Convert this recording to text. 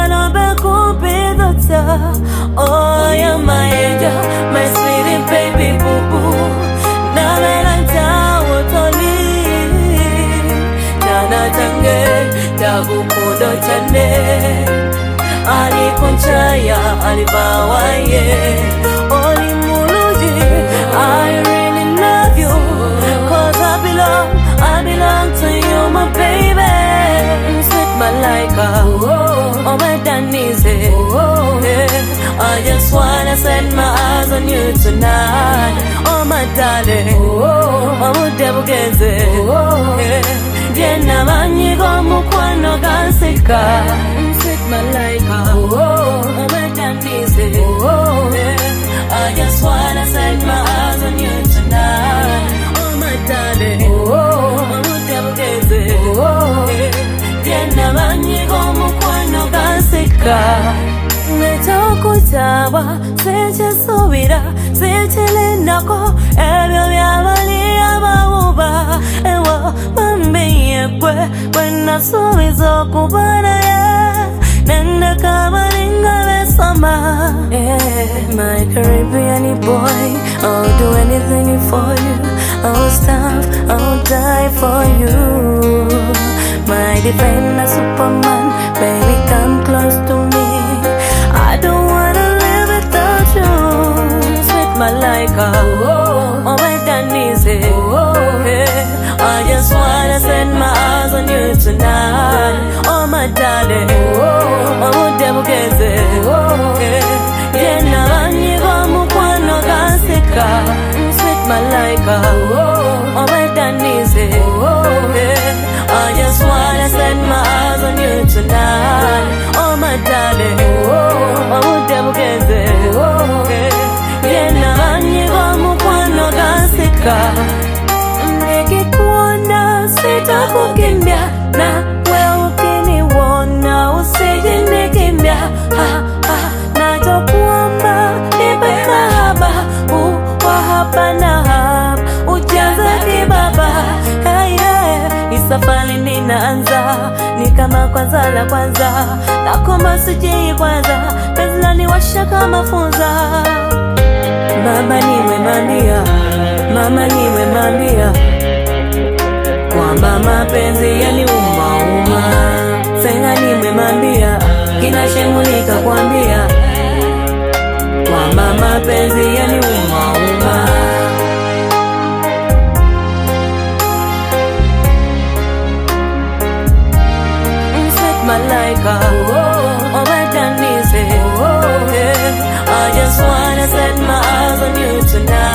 wanna be kupidota. Oh, you're my angel, my sweetie baby boo boo. Namelanta wotoli, jana tange tabu kudo chane. Ali konchaya alibawaye, oli muluji. I really love you, 'cause I belong to you, my baby. Sweet Malaika, oh my Danise, I just wanna set my eyes on you tonight. Oh my darling, oh mudebugeze, jena manyigo mukwano gansika. Sweet Malaika, oh my Danise, I just wanna set my eyes on you tonight. Oh my darling, oh mudebugeze, jena manyigo mukwano gansika. Metokutawa, seche subira, seche lenako, ebyo byabali abawuba. Ewa mambiye kwe, wena suwizo kubana ya. Nenda kamaringa besama. My Caribbean boy, I'll do anything for you. I'll starve, I'll die for you. My defender Superman, baby come close to me. I don't wanna live without you. Sweet Malaika, oh my Danise, I just wanna set my eyes on you tonight. Oh my darling, oh mudebugeze, jena manyigo mukwano gansika. Sweet Malaika, oh my Danise, I just wanna set my eyes on you tonight. Oh my darling, oh mudebugeze, jena manyigo mukwano gansika. Nikikuona sitakukimbia, na wewe ukiniona usije nikimbia. Nachokuomba nipe mahaba, hapa na hapa, ujaze kibaba. Isafari ninaanza, ni kama kwanza la kwanza. Nakomba sijui kwanza, penzi laniwasha kama funza. Mama nimemwambia kwamba mapenzi yaniuma. Senga nimemwambia, kinashemulika kwambia kwamba mapenzi yaniuma. Sweet Malaika, oh my Danise, I just wanna set my eyes on you tonight.